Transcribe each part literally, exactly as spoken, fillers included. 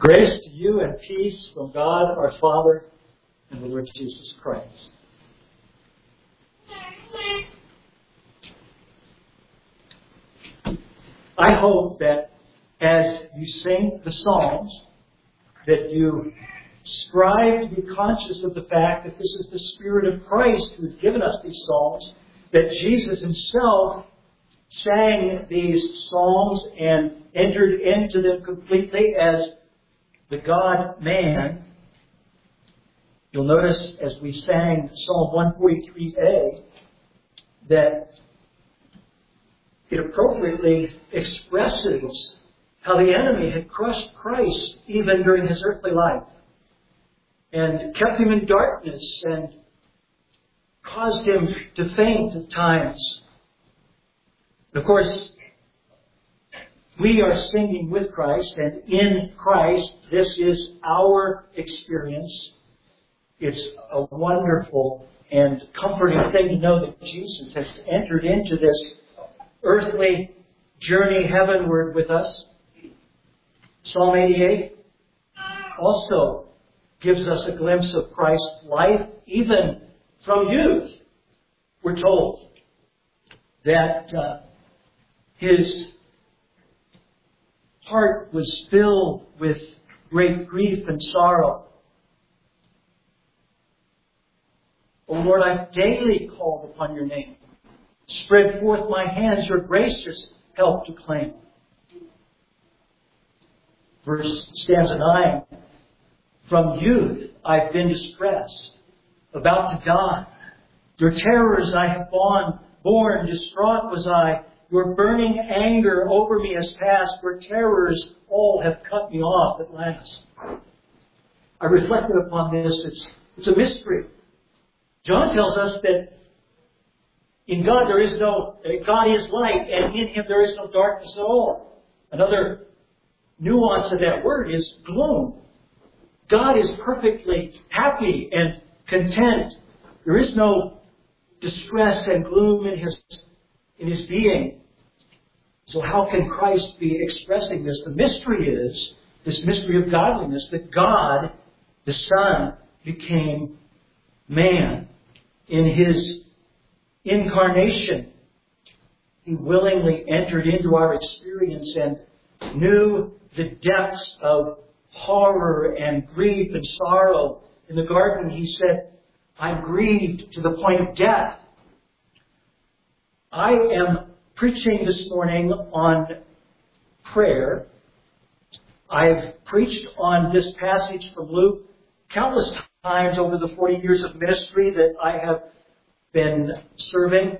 Grace to you and peace from God our Father and the Lord Jesus Christ. I hope that as you sing the Psalms, that you strive to be conscious of the fact that this is the Spirit of Christ who has given us these Psalms, that Jesus himself sang these Psalms and entered into them completely as the God-man. You'll notice as we sang Psalm one forty-three A that it appropriately expresses how the enemy had crushed Christ even during his earthly life and kept him in darkness and caused him to faint at times. Of course, we are singing with Christ, and in Christ, this is our experience. It's a wonderful and comforting thing to know that Jesus has entered into this earthly journey heavenward with us. Psalm eighty-eight also gives us a glimpse of Christ's life, even from youth. We're told that uh, his heart was filled with great grief and sorrow. O Lord, I daily called upon your name. Spread forth my hands, your gracious help to claim. Verse stanza nine. From youth I've been distressed, about to die. Your terrors I have borne, born, distraught was I. Your burning anger over me has passed. Your terrors all have cut me off at last. I reflected upon this. It's, it's a mystery. John tells us that in God there is no, God is light, and in Him there is no darkness at all. Another nuance of that word is gloom. God is perfectly happy and content. There is no distress and gloom in His, in His being. So how can Christ be expressing this? The mystery is, this mystery of godliness, that God, the Son, became man. In His incarnation, He willingly entered into our experience and knew the depths of horror and grief and sorrow. In the garden, He said, I'm grieved to the point of death. I am preaching this morning on prayer. I've preached on this passage from Luke countless times over the forty years of ministry that I have been serving.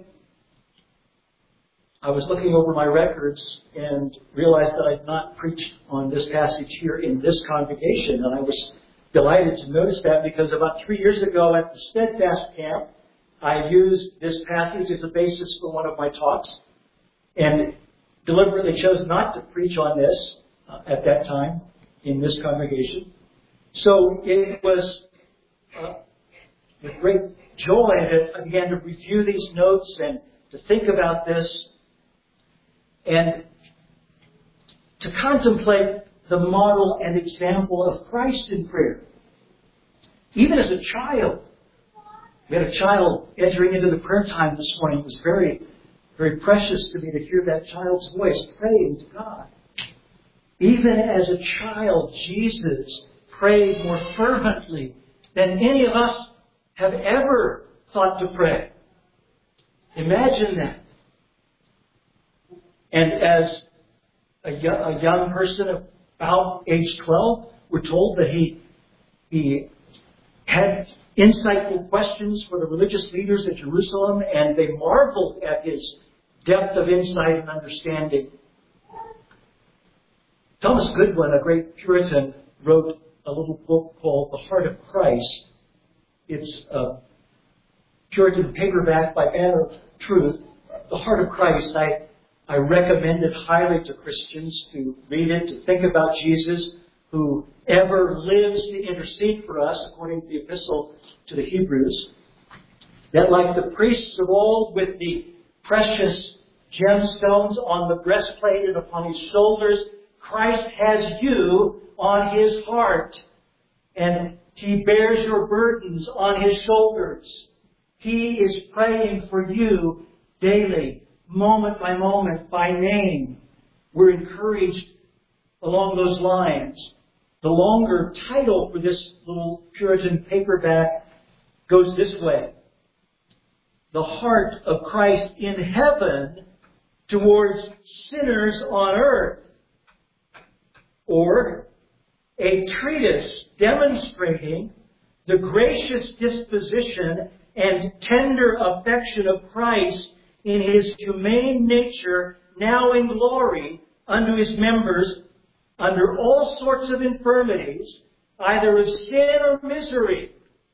I was looking over my records and realized that I'd not preached on this passage here in this congregation, and I was delighted to notice that because about three years ago at the Steadfast Camp, I used this passage as a basis for one of my talks and deliberately chose not to preach on this uh, at that time in this congregation. So it was uh, with great joy that I began to review these notes and to think about this and to contemplate the model and example of Christ in prayer. Even as a child, we had a child entering into the prayer time this morning. It was very, very precious to me to hear that child's voice praying to God. Even as a child, Jesus prayed more fervently than any of us have ever thought to pray. Imagine that. And as a young, a young person about age twelve, we're told that he, he had insightful questions for the religious leaders at Jerusalem, and they marveled at his depth of insight and understanding. Thomas Goodwin, a great Puritan, wrote a little book called The Heart of Christ. It's a Puritan paperback by Banner of Truth. The Heart of Christ. I, I recommend it highly to Christians to read it, to think about Jesus, who ever lives to intercede for us, according to the epistle to the Hebrews. That like the priests of old with the precious gemstones on the breastplate and upon his shoulders, Christ has you on His heart, and He bears your burdens on His shoulders. He is praying for you daily, moment by moment, by name. We're encouraged along those lines. The longer title for this little Puritan paperback goes this way: The Heart of Christ in Heaven Towards Sinners on Earth. Or, a treatise demonstrating the gracious disposition and tender affection of Christ in His humane nature, now in glory, unto His members, under all sorts of infirmities, either of sin or misery.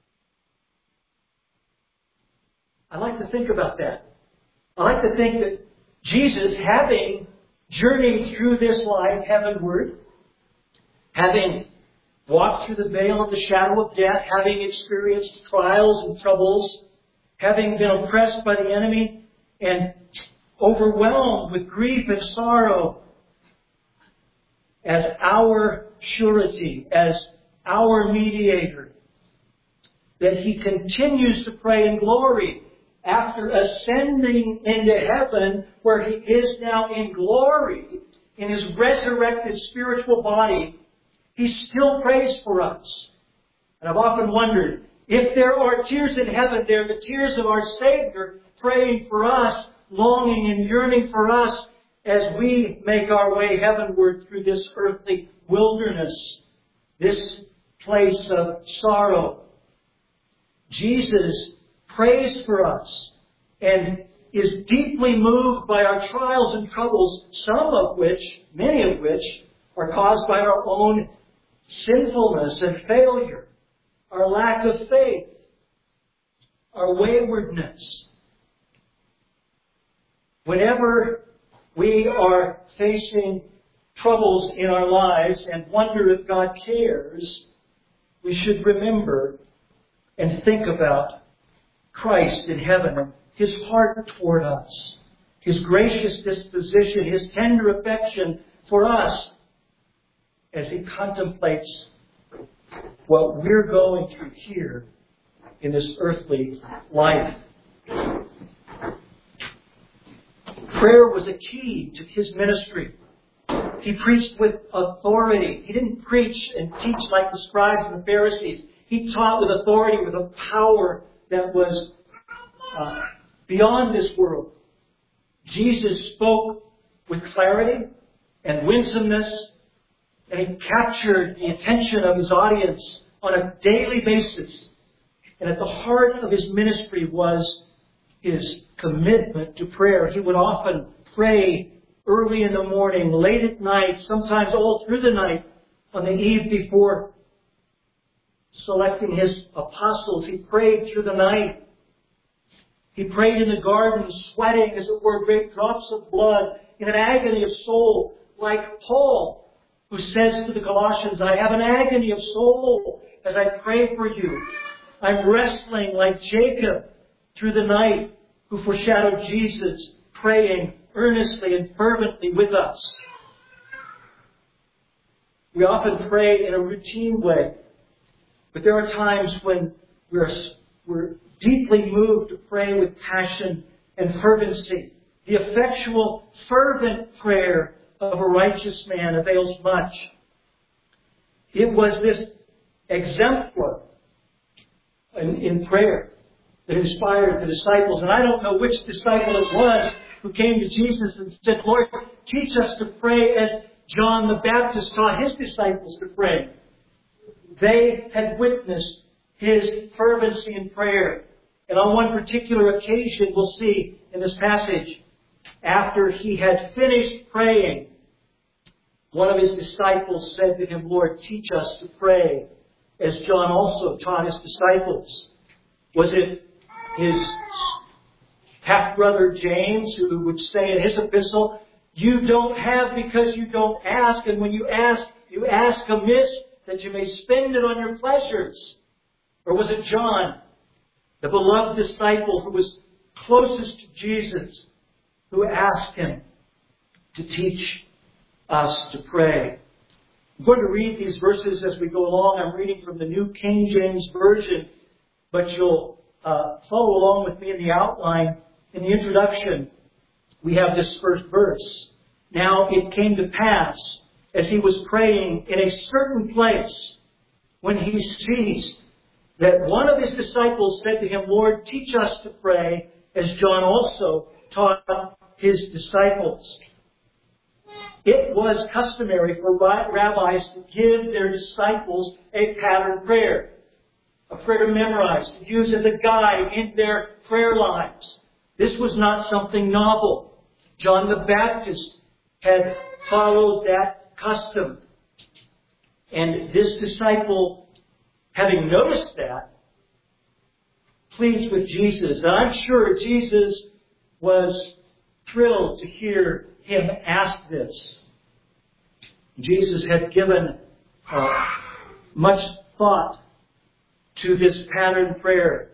I like to think about that. I like to think that Jesus, having journeyed through this life heavenward, having walked through the veil of the shadow of death, having experienced trials and troubles, having been oppressed by the enemy and overwhelmed with grief and sorrow, as our surety, as our mediator, that He continues to pray in glory after ascending into heaven, where He is now in glory in His resurrected spiritual body. He still prays for us. And I've often wondered, if there are tears in heaven, they're the tears of our Savior praying for us, longing and yearning for us as we make our way heavenward through this earthly wilderness, this place of sorrow. Jesus prays for us and is deeply moved by our trials and troubles, some of which, many of which, are caused by our own sinfulness and failure, our lack of faith, our waywardness. Whenever we are facing troubles in our lives and wonder if God cares, we should remember and think about Christ in heaven and His heart toward us, His gracious disposition, His tender affection for us as He contemplates what we're going through here in this earthly life. Prayer was a key to His ministry. He preached with authority. He didn't preach and teach like the scribes and the Pharisees. He taught with authority, with a power that was uh, beyond this world. Jesus spoke with clarity and winsomeness, and He captured the attention of His audience on a daily basis. And at the heart of His ministry was His commitment to prayer. He would often pray early in the morning, late at night, sometimes all through the night, on the eve before selecting His apostles. He prayed through the night. He prayed in the garden, sweating, as it were, great drops of blood, in an agony of soul, like Paul, who says to the Colossians, I have an agony of soul as I pray for you. I'm wrestling like Jacob through the night, who foreshadowed Jesus, praying earnestly and fervently with us. We often pray in a routine way, but there are times when we're, we're deeply moved to pray with passion and fervency. The effectual, fervent prayer of a righteous man avails much. It was this exemplar in, in prayer that inspired the disciples. And I don't know which disciple it was who came to Jesus and said, Lord, teach us to pray as John the Baptist taught his disciples to pray. They had witnessed his fervency in prayer. And on one particular occasion, we'll see in this passage, after he had finished praying, one of his disciples said to him, Lord, teach us to pray, as John also taught his disciples. Was it his half-brother James who would say in his epistle, you don't have because you don't ask, and when you ask, you ask amiss that you may spend it on your pleasures? Or was it John, the beloved disciple who was closest to Jesus, who asked him to teach us to pray. I'm going to read these verses as we go along. I'm reading from the New King James Version, but you'll uh, follow along with me in the outline. In the introduction, we have this first verse. Now it came to pass, as he was praying in a certain place, when he ceased, that one of his disciples said to him, Lord, teach us to pray, as John also taught his disciples. It was customary for rabbis to give their disciples a pattern prayer, a prayer to memorize, to use as a guide in their prayer lives. This was not something novel. John the Baptist had followed that custom. And this disciple, having noticed that, pleads with Jesus. And I'm sure Jesus was thrilled to hear him ask this. Jesus had given uh, much thought to this pattern prayer.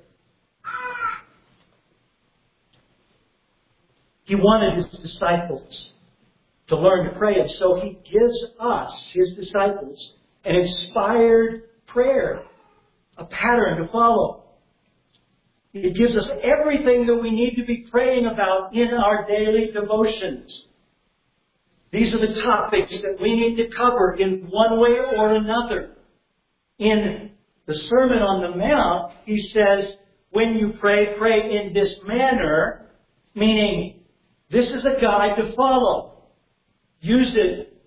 He wanted his disciples to learn to pray, and so he gives us, his disciples, an inspired prayer, a pattern to follow. He gives us everything that we need to be praying about in our daily devotions. These are the topics that we need to cover in one way or another. In the Sermon on the Mount, he says, when you pray, pray in this manner, meaning this is a guide to follow. Use it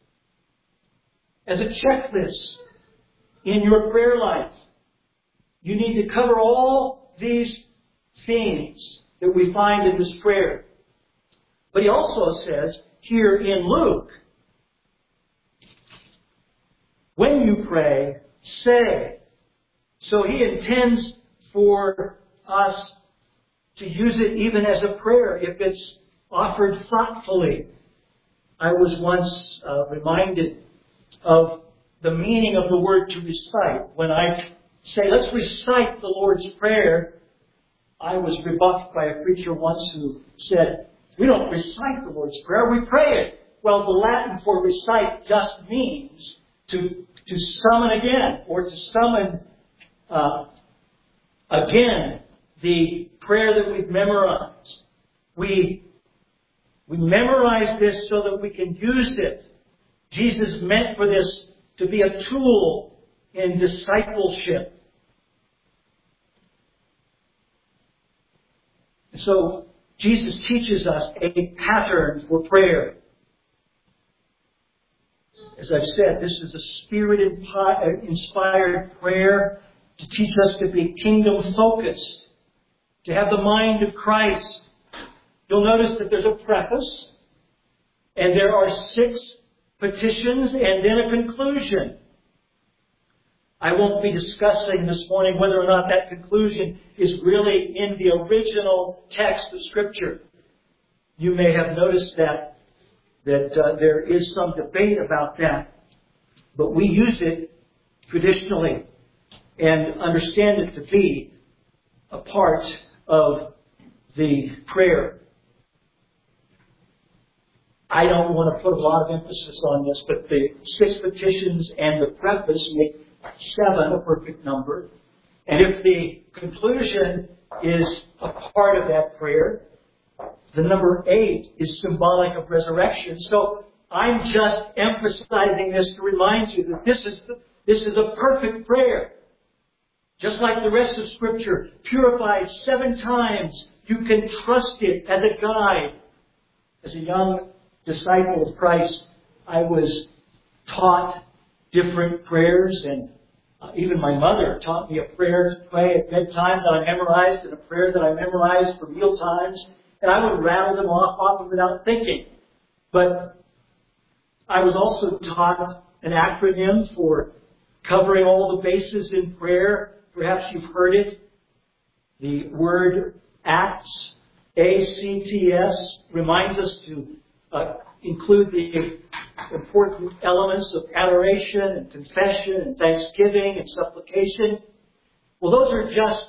as a checklist in your prayer life. You need to cover all these themes that we find in this prayer. But he also says here in Luke, when you pray, say. So he intends for us to use it even as a prayer if it's offered thoughtfully. I was once uh, reminded of the meaning of the word to recite. When I say, let's recite the Lord's Prayer, I was rebuffed by a preacher once who said, we don't recite the Lord's Prayer, we pray it. Well, the Latin for recite just means to, to summon again, or to summon uh, again the prayer that we've memorized. We, we memorize this so that we can use it. Jesus meant for this to be a tool in discipleship. So Jesus teaches us a pattern for prayer. As I've said, this is a Spirit-inspired prayer to teach us to be kingdom-focused, to have the mind of Christ. You'll notice that there's a preface, and there are six petitions, and then a conclusion. I won't be discussing this morning whether or not that conclusion is really in the original text of Scripture. You may have noticed that, that uh, there is some debate about that. But we use it traditionally and understand it to be a part of the prayer. I don't want to put a lot of emphasis on this, but the six petitions and the preface make seven a perfect number. And if the conclusion is a part of that prayer, the number eight is symbolic of resurrection. So I'm just emphasizing this to remind you that this is the, this is a perfect prayer. Just like the rest of Scripture, purified seven times, you can trust it as a guide. As a young disciple of Christ, I was taught different prayers, and uh, even my mother taught me a prayer to pray at bedtime that I memorized, and a prayer that I memorized for meal times, and I would rattle them off often without thinking. But I was also taught an acronym for covering all the bases in prayer. Perhaps you've heard it. The word ACTS, A C T S, reminds us to uh, include the important elements of adoration and confession and thanksgiving and supplication. Well, those are just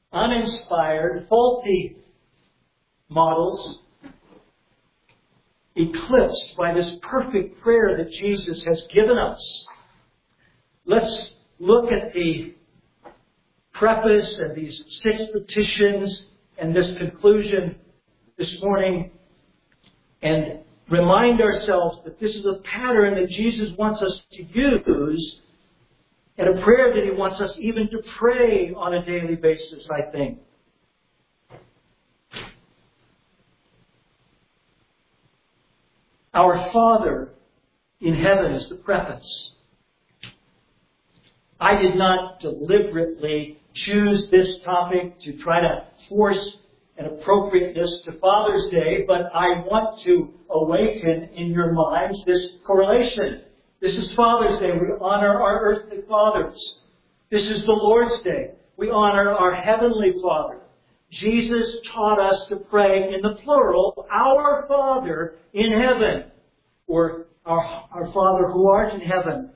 uninspired, faulty models. eclipsed by this perfect prayer that Jesus has given us. Let's look at the preface and these six petitions and this conclusion this morning and remind ourselves that this is a pattern that Jesus wants us to use and a prayer that He wants us even to pray on a daily basis, I think. Our Father in heaven is the preface. I did not deliberately choose this topic to try to force an appropriateness to Father's Day, but I want to awaken in your minds this correlation. This is Father's Day. We honor our earthly fathers. This is the Lord's Day. We honor our heavenly Father. Jesus taught us to pray in the plural, our Father in heaven, or our, our Father who art in heaven.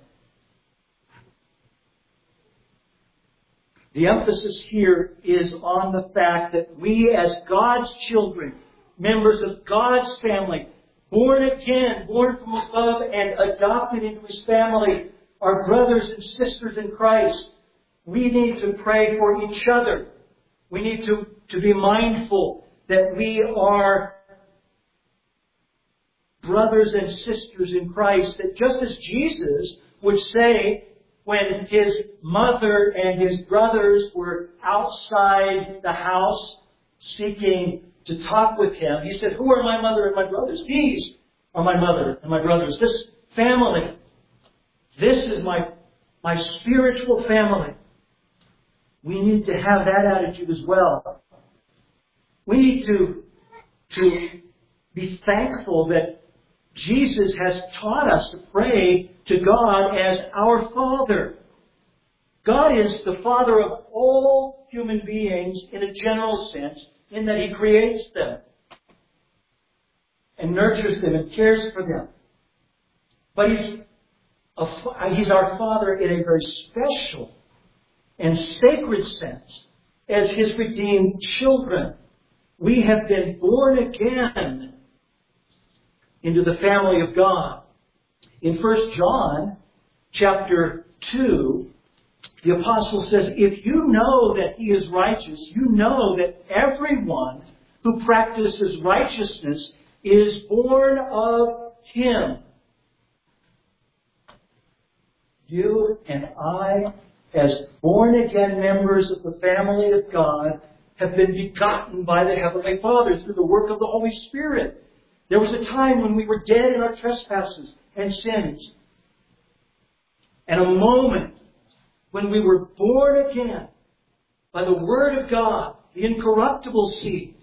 The emphasis here is on the fact that we as God's children, members of God's family, born again, born from above and adopted into His family, are brothers and sisters in Christ. We need to pray for each other. We need to, to be mindful that we are brothers and sisters in Christ, that just as Jesus would say, when His mother and His brothers were outside the house seeking to talk with Him, He said, who are my mother and my brothers? These are my mother and my brothers. This family. This is my, my spiritual family. We need to have that attitude as well. We need to, to be thankful that Jesus has taught us to pray to God as our Father. God is the Father of all human beings in a general sense, in that He creates them and nurtures them and cares for them. But He's, a, he's our Father in a very special and sacred sense. As His redeemed children, we have been born again into the family of God. In First John chapter two, the apostle says, if you know that He is righteous, you know that everyone who practices righteousness is born of Him. You and I, as born-again members of the family of God, have been begotten by the Heavenly Father through the work of the Holy Spirit. There was a time when we were dead in our trespasses and sins. And a moment when we were born again by the Word of God, the incorruptible seed.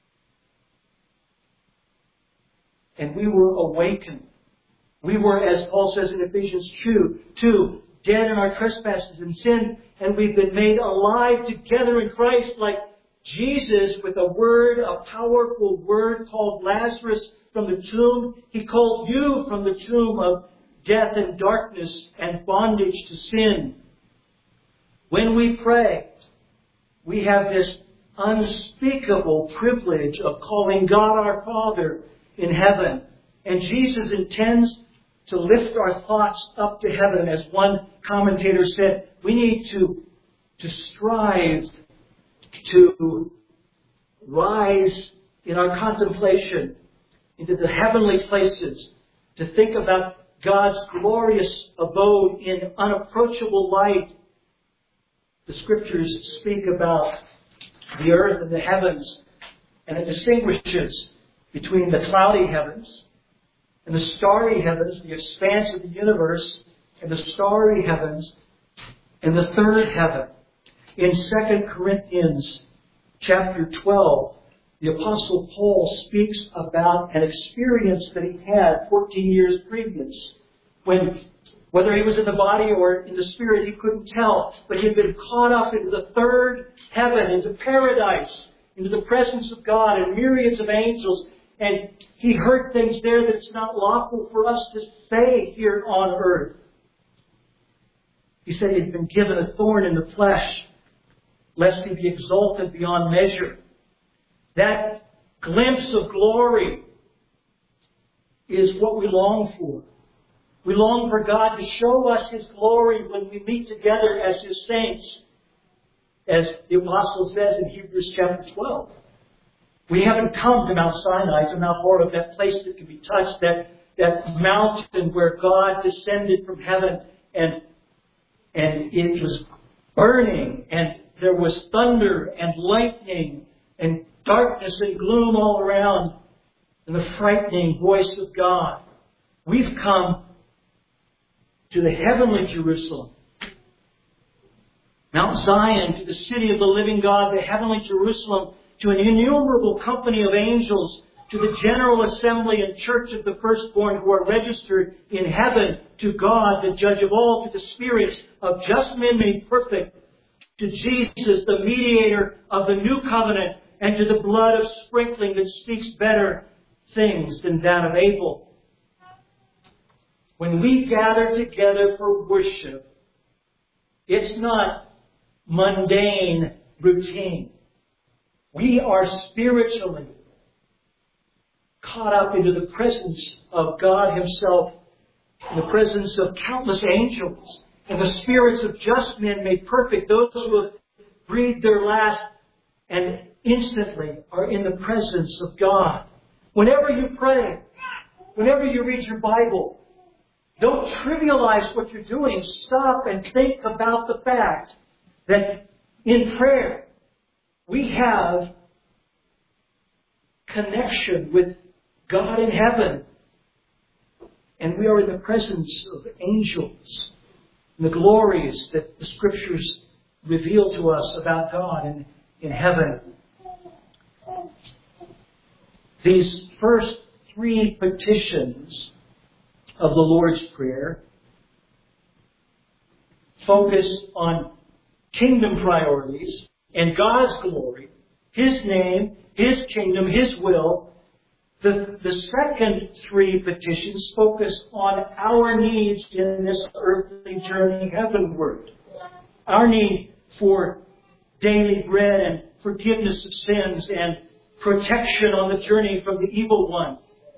And we were awakened. We were, as Paul says in Ephesians two, two, dead in our trespasses and sin, and we've been made alive together in Christ, like Jesus, with a word, a powerful word, called Lazarus from the tomb. He called you from the tomb of death and darkness and bondage to sin. When we pray, we have this unspeakable privilege of calling God our Father in heaven. And Jesus intends to lift our thoughts up to heaven. As one commentator said, we need to, to strive to rise in our contemplation into the heavenly places, to think about God's glorious abode in unapproachable light. The Scriptures speak about the earth and the heavens, and it distinguishes between the cloudy heavens and the starry heavens, the expanse of the universe, and the starry heavens, and the third heaven. In Second Corinthians chapter twelve, the Apostle Paul speaks about an experience that he had fourteen years previous, when, whether he was in the body or in the spirit, he couldn't tell, but he had been caught up into the third heaven, into paradise, into the presence of God and myriads of angels, and he heard things there that it's not lawful for us to say here on earth. He said he had been given a thorn in the flesh, lest he be exalted beyond measure. That glimpse of glory is what we long for. We long for God to show us His glory when we meet together as His saints, as the Apostle says in Hebrews chapter twelve. We haven't come to Mount Sinai, to Mount Horeb, that place that can be touched, that, that mountain where God descended from heaven and, and it was burning and there was thunder and lightning and darkness and gloom all around and the frightening voice of God. We've come to the heavenly Jerusalem, Mount Zion, to the city of the living God, the heavenly Jerusalem, to an innumerable company of angels, to the general assembly and church of the firstborn who are registered in heaven, to God, the judge of all, to the spirits of just men made perfect, to Jesus, the mediator of the new covenant, and to the blood of sprinkling that speaks better things than that of Abel. When we gather together for worship, it's not mundane routine. We are spiritually caught up into the presence of God Himself, in the presence of countless angels, and the spirits of just men made perfect, those who have breathed their last and instantly are in the presence of God. Whenever you pray, whenever you read your Bible, don't trivialize what you're doing. Stop and think about the fact that in prayer we have connection with God in heaven. And we are in the presence of angels and the glories that the Scriptures reveal to us about God in, in heaven. These first three petitions of the Lord's Prayer focus on kingdom priorities and God's glory, His name, His kingdom, His will. The, the second three petitions focus on our needs in this earthly journey heavenward. Our need for daily bread and forgiveness of sins and protection on the journey from the evil one.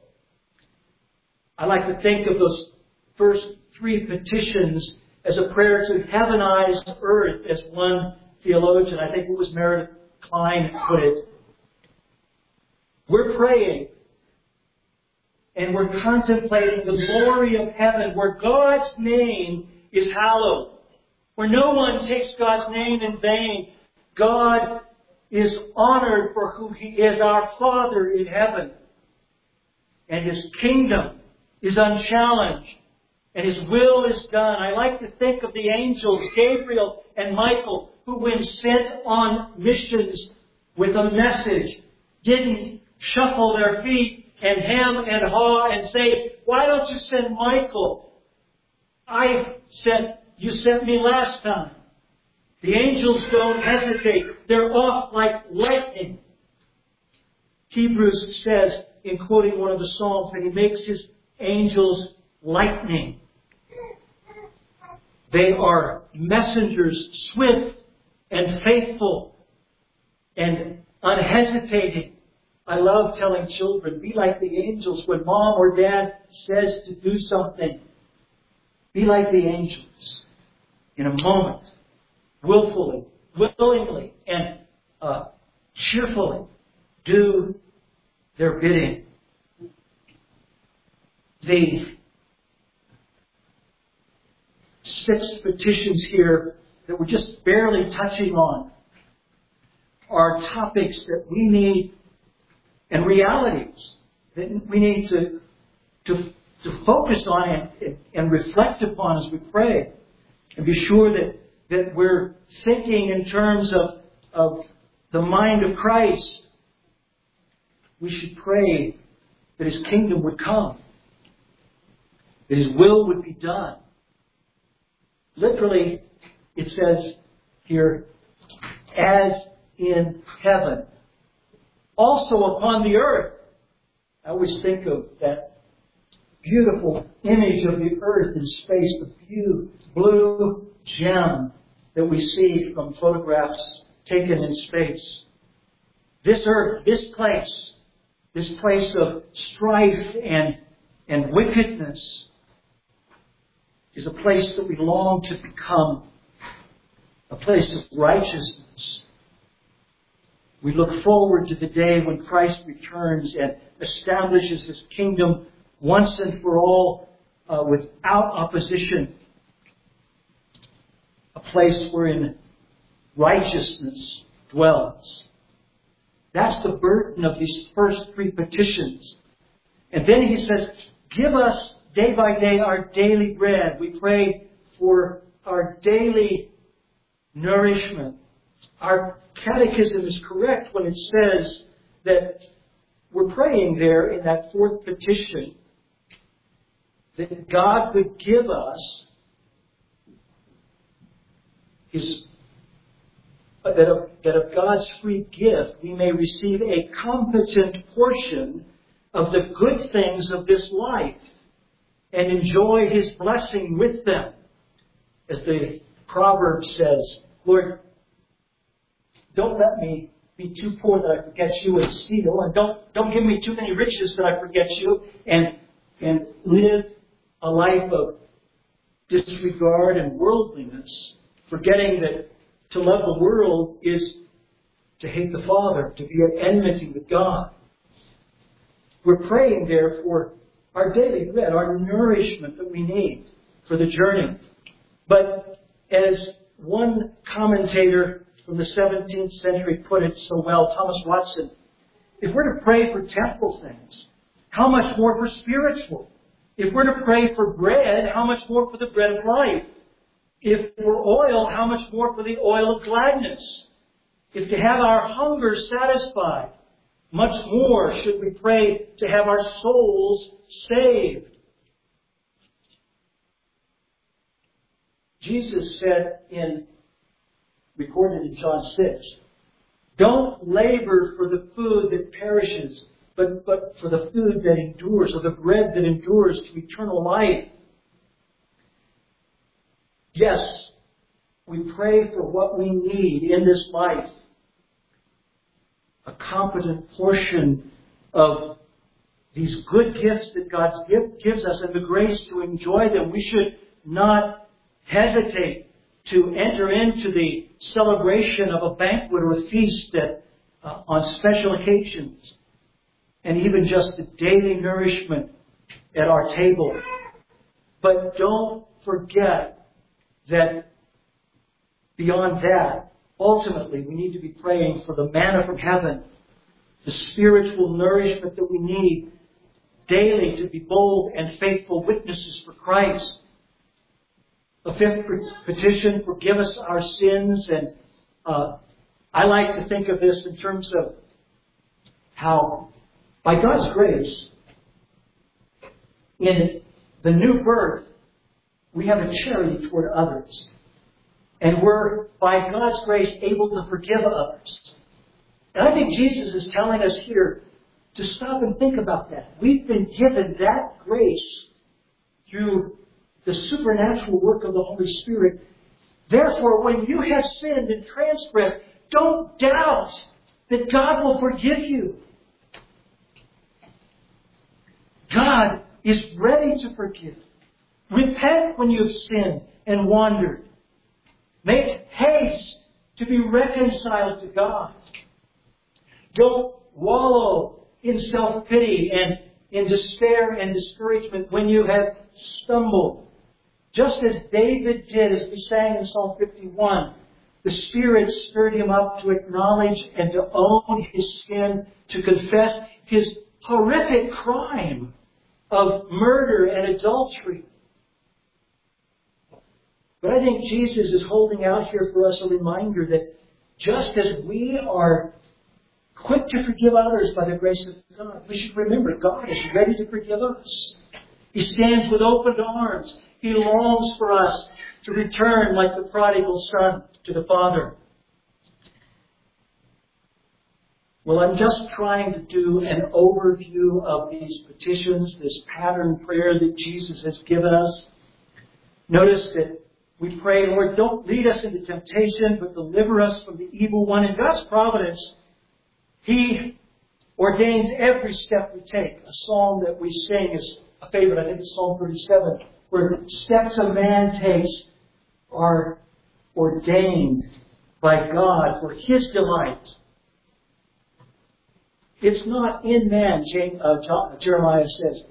I like to think of those first three petitions as a prayer to heavenize earth, as one theologian, I think it was Meredith Kline, put it. We're praying and we're contemplating the glory of heaven where God's name is hallowed, where no one takes God's name in vain. God is honored for who He is, our Father in heaven. And His kingdom is unchallenged, and His will is done. I like to think of the angels, Gabriel and Michael, who when sent on missions with a message, didn't shuffle their feet and hem and haw and say, why don't you send Michael? I sent, you sent me last time. The angels don't hesitate. They're off like lightning. Hebrews says, in quoting one of the Psalms, that He makes His angels lightning. They are messengers, swift and faithful and unhesitating. I love telling children, be like the angels. When mom or dad says to do something, be like the angels. In a moment, willfully, willingly, and uh, cheerfully do their bidding. The six petitions here that we're just barely touching on are topics that we need and realities that we need to, to, to focus on and, and reflect upon as we pray. And be sure that, that we're thinking in terms of, of the mind of Christ. We should pray that His kingdom would come, that His will would be done. Literally, it says here, as in heaven, also upon the earth. I always think of that beautiful image of the earth in space, the blue, blue gem that we see from photographs taken in space. This earth, this place, this place of strife and, and wickedness is a place that we long to become, a place of righteousness. We look forward to the day when Christ returns and establishes His kingdom once and for all uh, without opposition. A place wherein righteousness dwells. That's the burden of these first three petitions. And then He says, give us day by day our daily bread. We pray for our daily nourishment. Our catechism is correct when it says that we're praying there in that fourth petition that God would give us His, that of, that of God's free gift we may receive a competent portion of the good things of this life and enjoy His blessing with them. As the proverb says, Lord, don't let me be too poor that I forget you and steal, and don't don't give me too many riches that I forget you, and and live a life of disregard and worldliness, forgetting that to love the world is to hate the Father, to be at enmity with God. We're praying there for our daily bread, our nourishment that we need for the journey. But as one commentator from the seventeenth century put it so well, Thomas Watson, if we're to pray for temporal things, how much more for spiritual? If we're to pray for bread, how much more for the bread of life? If for oil, how much more for the oil of gladness? If to have our hunger satisfied, much more should we pray to have our souls saved. Jesus said in, recorded in John six, don't labor for the food that perishes, but, but for the food that endures, or the bread that endures to eternal life. Yes, we pray for what we need in this life. A competent portion of these good gifts that God give, gives us and the grace to enjoy them. We should not hesitate to enter into the celebration of a banquet or a feast that, uh, on special occasions, and even just the daily nourishment at our table. But don't forget that beyond that, ultimately, we need to be praying for the manna from heaven, the spiritual nourishment that we need daily to be bold and faithful witnesses for Christ. A fifth petition, forgive us our sins. And uh, I like to think of this in terms of how, by God's grace, in the new birth, we have a charity toward others. And we're, by God's grace, able to forgive others. And I think Jesus is telling us here to stop and think about that. We've been given that grace through the supernatural work of the Holy Spirit. Therefore, when you have sinned and transgressed, don't doubt that God will forgive you. God is ready to forgive. Repent when you have sinned and wandered. Make haste to be reconciled to God. Don't wallow in self-pity and in despair and discouragement when you have stumbled. Just as David did, as we sang in Psalm fifty-one, the Spirit stirred him up to acknowledge and to own his sin, to confess his horrific crime of murder and adultery. But I think Jesus is holding out here for us a reminder that just as we are quick to forgive others by the grace of God, we should remember God is ready to forgive us. He stands with open arms. He longs for us to return like the prodigal son to the Father. Well, I'm just trying to do an overview of these petitions, this pattern prayer that Jesus has given us. Notice that we pray, Lord, don't lead us into temptation, but deliver us from the evil one. In God's providence, He ordains every step we take. A psalm that we sing is a favorite, I think it's Psalm thirty-seven, where steps a man takes are ordained by God for His delight. It's not in man, Jeremiah says,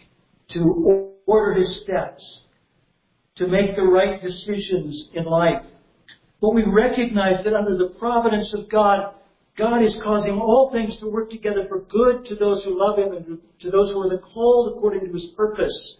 to order his steps, to make the right decisions in life. But we recognize that under the providence of God, God is causing all things to work together for good to those who love Him and to those who are called according to His purpose.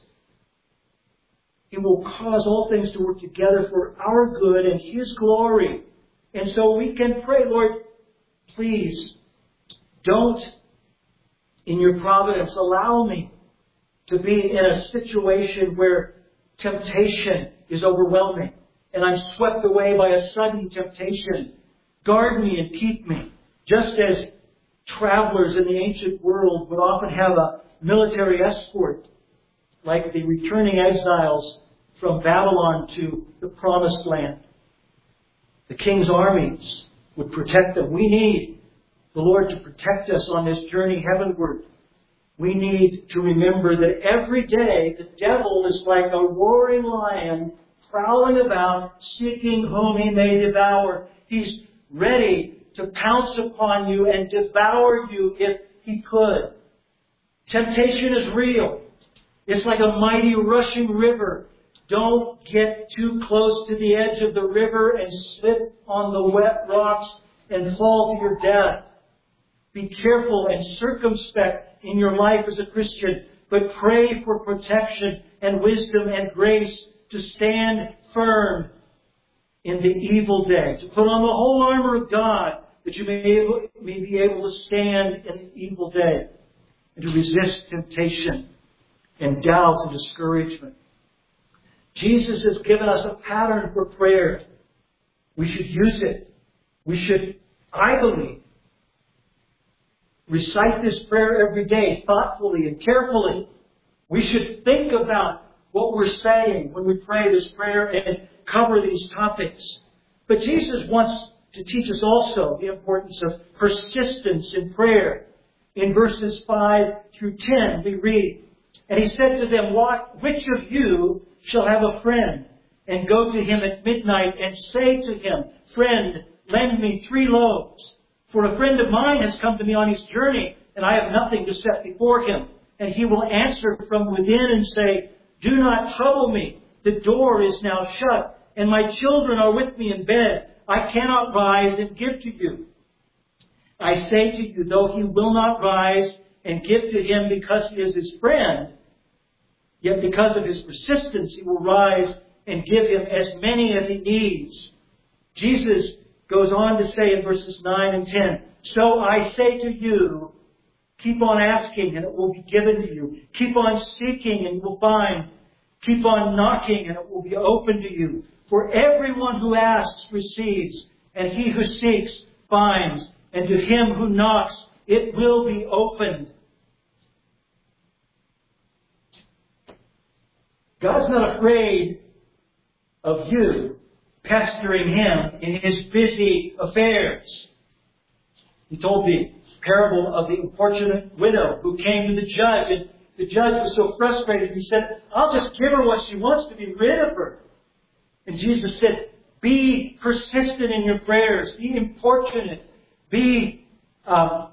He will cause all things to work together for our good and His glory. And so we can pray, Lord, please don't, in your providence, allow me to be in a situation where temptation is overwhelming and I'm swept away by a sudden temptation. Guard me and keep me. Just as travelers in the ancient world would often have a military escort, like the returning exiles from Babylon to the Promised Land. The king's armies would protect them. We need the Lord to protect us on this journey heavenward. We need to remember that every day the devil is like a roaring lion prowling about, seeking whom he may devour. He's ready to pounce upon you and devour you if he could. Temptation is real. It's like a mighty rushing river. Don't get too close to the edge of the river and slip on the wet rocks and fall to your death. Be careful and circumspect in your life as a Christian, but pray for protection and wisdom and grace to stand firm in the evil day, to put on the whole armor of God, that you may, able, may be able to stand in the evil day and to resist temptation and doubt and discouragement. Jesus has given us a pattern for prayer. We should use it. We should, I believe, recite this prayer every day thoughtfully and carefully. We should think about what we're saying when we pray this prayer and cover these topics. But Jesus wants to teach us also the importance of persistence in prayer. In verses five through ten, we read, "And he said to them, what, which of you shall have a friend, and go to him at midnight, and say to him, Friend, lend me three loaves. For a friend of mine has come to me on his journey, and I have nothing to set before him. And he will answer from within and say, Do not trouble me. The door is now shut, and my children are with me in bed. I cannot rise and give to you. I say to you, though he will not rise and give to him because he is his friend, yet because of his persistence he will rise and give him as many as he needs." Jesus goes on to say in verses nine and ten, "So I say to you, keep on asking and it will be given to you. Keep on seeking and you will find. Keep on knocking and it will be opened to you. For everyone who asks receives, and he who seeks finds, and to him who knocks it will be opened." God's not afraid of you pestering him in his busy affairs. He told the parable of the importunate widow who came to the judge, and the judge was so frustrated, he said, "I'll just give her what she wants to be rid of her." And Jesus said, be persistent in your prayers. Be importunate. Be um,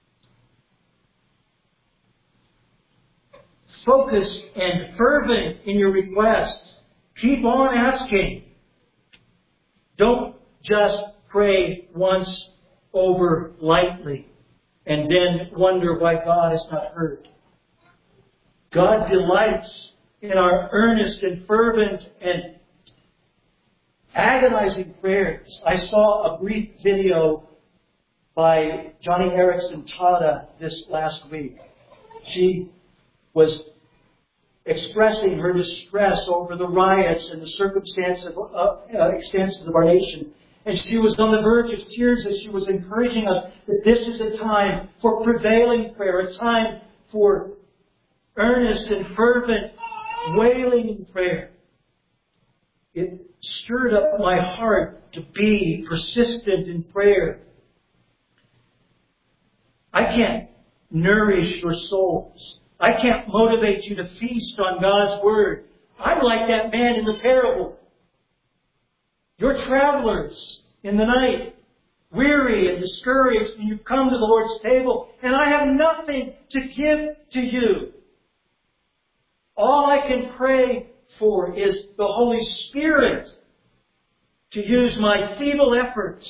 focused and fervent in your requests. Keep on asking. Don't just pray once over lightly and then wonder why God has not heard. God delights in our earnest and fervent and agonizing prayers. I saw a brief video by Johnny Erickson Tada this last week. She was expressing her distress over the riots and the circumstances of, uh, circumstances of our nation. And she was on the verge of tears as she was encouraging us that this is a time for prevailing prayer, a time for earnest and fervent wailing in prayer. It stirred up my heart to be persistent in prayer. I can't nourish your souls. I can't motivate you to feast on God's Word. I'm like that man in the parable. You're travelers in the night, weary and discouraged, and you've come to the Lord's table, and I have nothing to give to you. All I can pray for is the Holy Spirit to use my feeble efforts.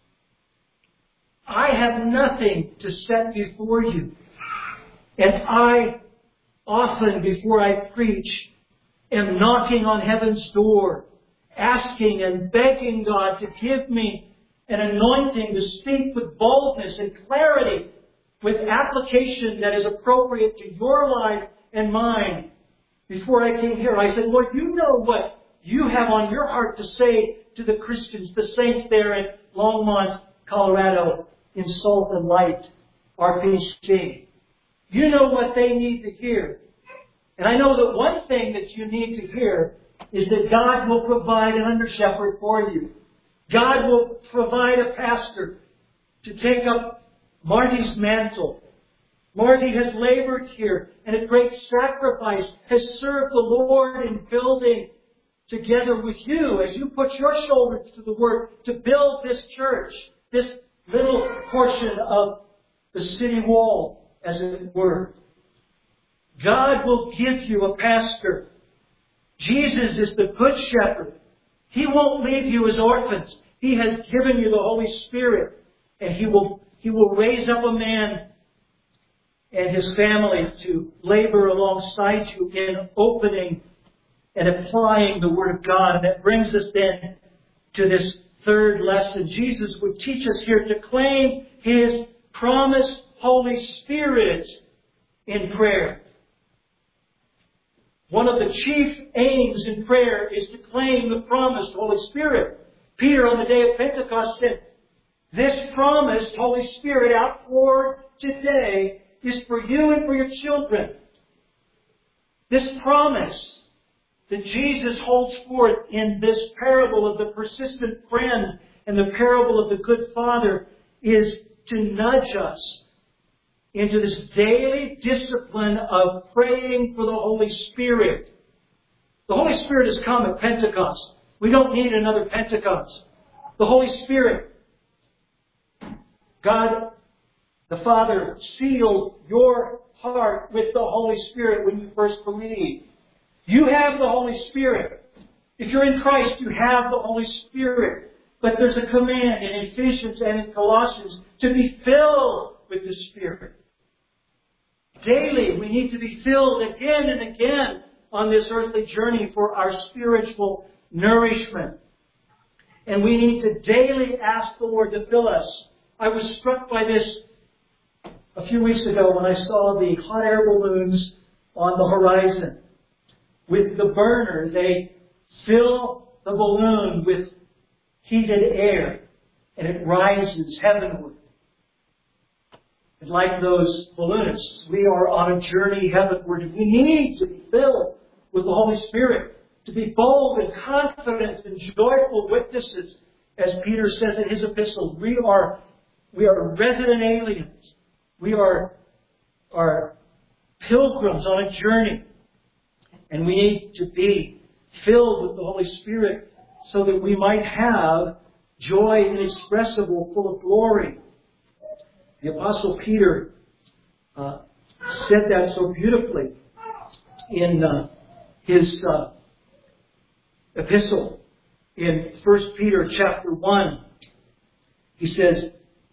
I have nothing to set before you. And I often, before I preach, am knocking on heaven's door, asking and begging God to give me an anointing to speak with boldness and clarity, with application that is appropriate to your life and mine. Before I came here, I said, Lord, you know what you have on your heart to say to the Christians, the saints there in Longmont, Colorado, in Salt and Light, R P C. You know what they need to hear. And I know that one thing that you need to hear is that God will provide an under-shepherd for you. God will provide a pastor to take up Marty's mantle. Marty has labored here and at great sacrifice has served the Lord in building together with you as you put your shoulders to the work to build this church, this little portion of the city wall, as it were. God will give you a pastor. Jesus is the good shepherd. He won't leave you as orphans. He has given you the Holy Spirit, and He will, He will raise up a man and his family to labor alongside you in opening and applying the Word of God. And that brings us then to this third lesson. Jesus would teach us here to claim His promised Holy Spirit in prayer. One of the chief aims in prayer is to claim the promised Holy Spirit. Peter on the day of Pentecost said, this promised Holy Spirit outpoured today is for you and for your children. This promise that Jesus holds forth in this parable of the persistent friend and the parable of the good father is to nudge us into this daily discipline of praying for the Holy Spirit. The Holy Spirit has come at Pentecost. We don't need another Pentecost. The Holy Spirit, God the Father sealed your heart with the Holy Spirit when you first believed. You have the Holy Spirit. If you're in Christ, you have the Holy Spirit. But there's a command in Ephesians and in Colossians to be filled with the Spirit. Daily, we need to be filled again and again on this earthly journey for our spiritual nourishment. And we need to daily ask the Lord to fill us. I was struck by this a few weeks ago when I saw the hot air balloons on the horizon. With the burner, they fill the balloon with heated air, and it rises heavenward. And like those balloonists, we are on a journey heavenward. We need to be filled with the Holy Spirit, to be bold and confident and joyful witnesses. As Peter says in his epistle, we are, we are resident aliens. We are, are pilgrims on a journey. And we need to be filled with the Holy Spirit so that we might have joy inexpressible, full of glory. The Apostle Peter uh, said that so beautifully in uh, his uh, epistle in First Peter chapter one. He says,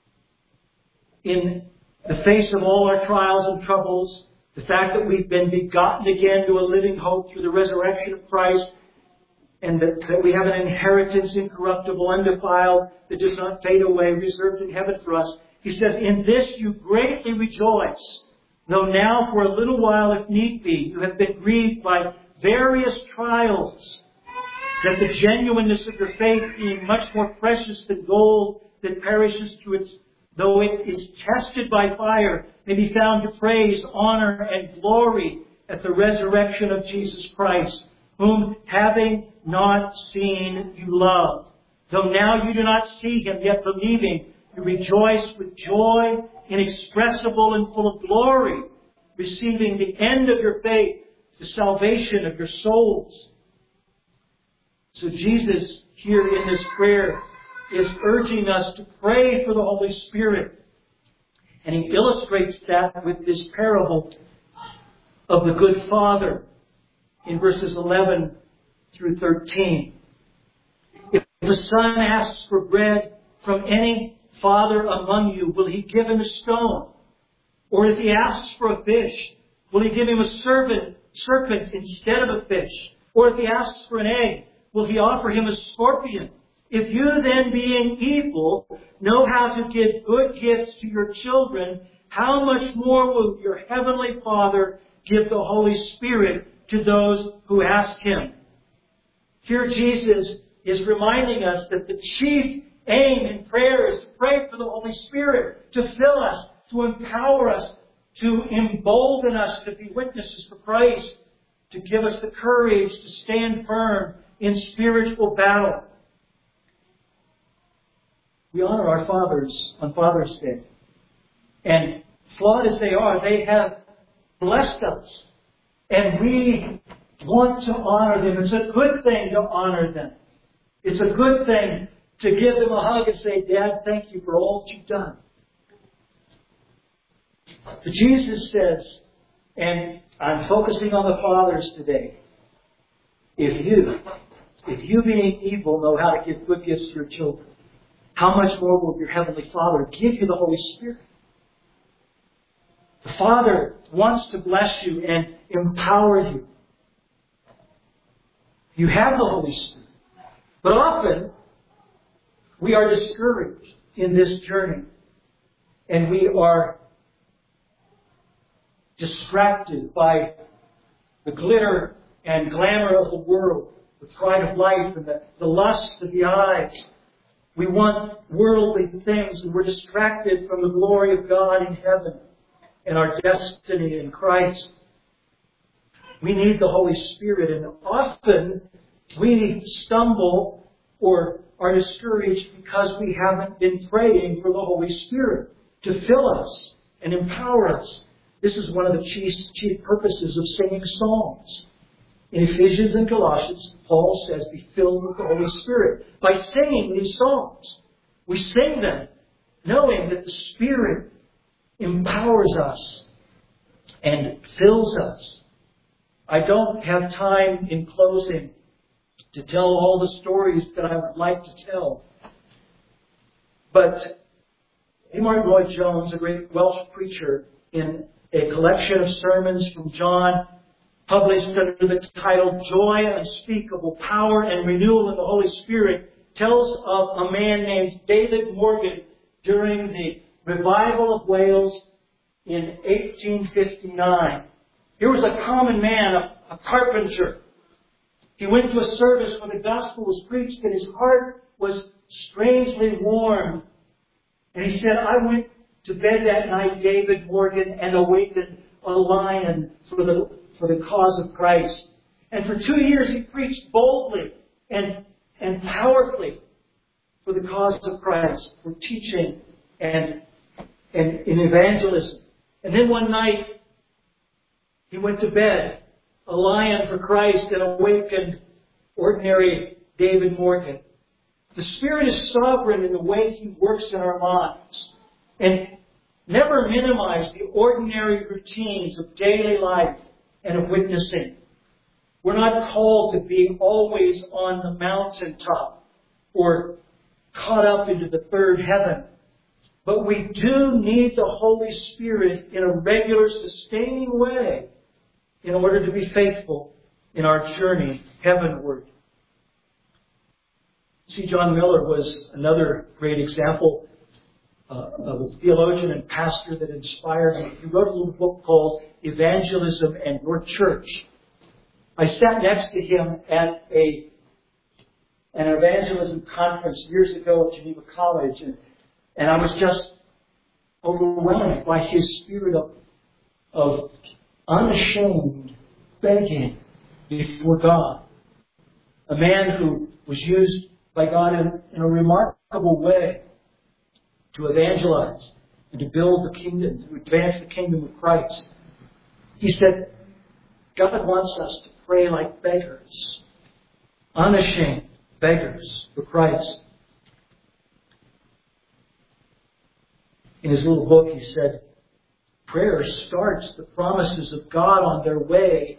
in the face of all our trials and troubles, the fact that we've been begotten again to a living hope through the resurrection of Christ, and that, that we have an inheritance incorruptible, undefiled, that does not fade away, reserved in heaven for us. He says, in this you greatly rejoice, though now for a little while, if need be, you have been grieved by various trials, that the genuineness of your faith, being much more precious than gold that perishes through its, though it is tested by fire, may be found to praise, honor, and glory at the resurrection of Jesus Christ, whom having not seen you love. Though now you do not see Him, yet believing, you rejoice with joy inexpressible and full of glory, receiving the end of your faith, the salvation of your souls. So Jesus, here in this prayer, is urging us to pray for the Holy Spirit. And he illustrates that with this parable of the good father in verses eleven through thirteen. If the son asks for bread from any father among you, will he give him a stone? Or if he asks for a fish, will he give him a serpent, serpent instead of a fish? Or if he asks for an egg, will he offer him a scorpion? If you then, being evil, know how to give good gifts to your children, how much more will your heavenly Father give the Holy Spirit to those who ask him? Here Jesus is reminding us that the chief aim in prayer is to pray for the Holy Spirit, to fill us, to empower us, to embolden us to be witnesses for Christ, to give us the courage to stand firm in spiritual battle. We honor our fathers on Father's Day. And flawed as they are, they have blessed us. And we want to honor them. It's a good thing to honor them. It's a good thing to give them a hug and say, Dad, thank you for all that you've done. But Jesus says, and I'm focusing on the fathers today, if you, if you being evil know how to give good gifts to your children, how much more will your Heavenly Father give you the Holy Spirit? The Father wants to bless you and empower you. You have the Holy Spirit. But often, we are discouraged in this journey. And we are distracted by the glitter and glamour of the world, the pride of life and the, the lust of the eyes. We want worldly things, and we're distracted from the glory of God in heaven and our destiny in Christ. We need the Holy Spirit, and often we stumble or are discouraged because we haven't been praying for the Holy Spirit to fill us and empower us. This is one of the chief, chief purposes of singing psalms. In Ephesians and Colossians, Paul says, be filled with the Holy Spirit. By singing these songs, we sing them knowing that the Spirit empowers us and fills us. I don't have time in closing to tell all the stories that I would like to tell. But A. Martin Lloyd-Jones, a great Welsh preacher, in a collection of sermons from John, published under the title Joy, Unspeakable Power and Renewal in the Holy Spirit, tells of a man named David Morgan during the revival of Wales in eighteen fifty-nine. Here was a common man, a, a carpenter. He went to a service where the gospel was preached and his heart was strangely warmed. And he said, I went to bed that night, David Morgan, and awakened a lion for the for the cause of Christ. And for two years he preached boldly and, and powerfully for the cause of Christ, for teaching and, and in evangelism. And then one night he went to bed, a lion for Christ, and awakened ordinary David Morgan. The Spirit is sovereign in the way He works in our lives. And never minimize the ordinary routines of daily life and of witnessing. We're not called to be always on the mountaintop or caught up into the third heaven. But we do need the Holy Spirit in a regular, sustaining way in order to be faithful in our journey heavenward. C. John Miller was another great example uh, of a theologian and pastor that inspired me. He wrote a little book called Evangelism and Your Church. I sat next to him at a an evangelism conference years ago at Geneva College, and, and I was just overwhelmed by his spirit of, of unashamed begging before God. A man who was used by God in, in a remarkable way to evangelize and to build the kingdom, to advance the kingdom of Christ. He said, God wants us to pray like beggars, unashamed beggars for Christ. In his little book, he said, prayer starts the promises of God on their way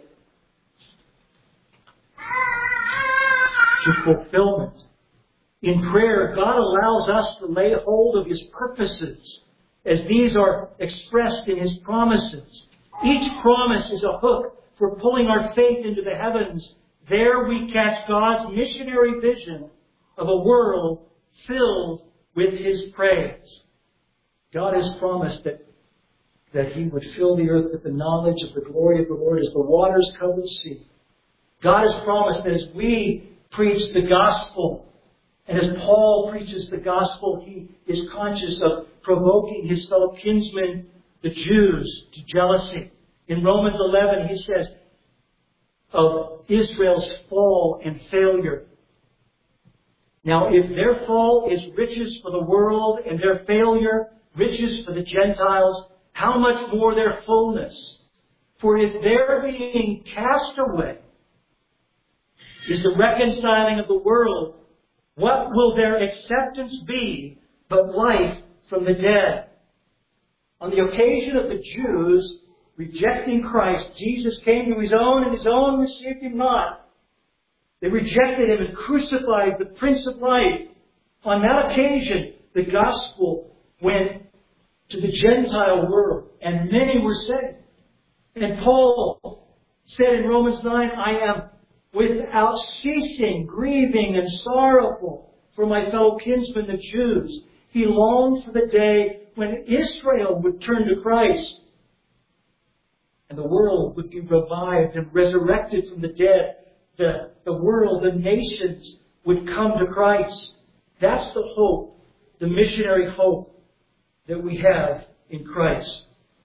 to fulfillment. In prayer, God allows us to lay hold of His purposes as these are expressed in His promises. Each promise is a hook for pulling our faith into the heavens. There we catch God's missionary vision of a world filled with His praise. God has promised that, that He would fill the earth with the knowledge of the glory of the Lord as the waters cover the sea. God has promised that as we preach the gospel, and as Paul preaches the gospel, he is conscious of provoking his fellow kinsmen, the Jews, to jealousy. In Romans eleven, he says of Israel's fall and failure. Now, if their fall is riches for the world and their failure riches for the Gentiles, how much more their fullness? For if their being cast away is the reconciling of the world, what will their acceptance be but life from the dead? On the occasion of the Jews rejecting Christ, Jesus came to His own, and His own received Him not. They rejected Him and crucified the Prince of Life. On that occasion, the gospel went to the Gentile world, and many were saved. And Paul said in Romans nine, I am without ceasing, grieving and sorrowful for my fellow kinsmen, the Jews. He longed for the day when Israel would turn to Christ and the world would be revived and resurrected from the dead. The, the world, the nations would come to Christ. That's the hope, the missionary hope that we have in Christ.